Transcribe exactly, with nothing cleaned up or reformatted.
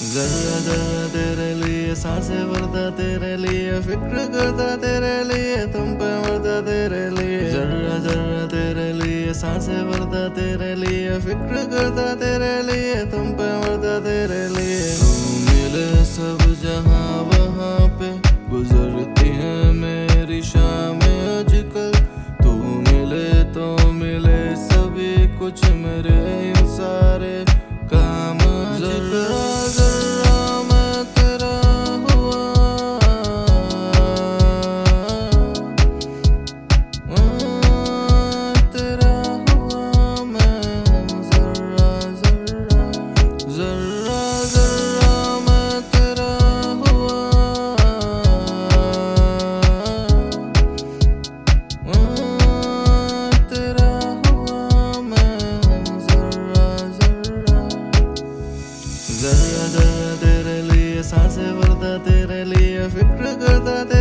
जर्रा जर्रा तेरे लिए सांसें भरता तेरे लिए फिक्र करता तेरे लिए तुम पे मरता तेरे लिए जर्रा जर्रा तेरे लिए सांसें भरता तेरे लिए फिक्र करता तेरे लिए तुम पे मरता तेरे लिए तू मिले सब जहां वहां पे गुजरती है मेरी शामें आजकल तू मिले तो मिले सभी कुछ मेरे इन सारे काम जर्रा जर्रा मैं तेरा हुआ मैं तेरा हुआ मैं जर्रा जर्रा जर्रा जर्रा मैं तेरा हुआ मैं तेरा हुआ मैं जर्रा जर्रा जर्रा जर्रा तेरे लिए सांसें भरता तेरे लिए फिक्र करता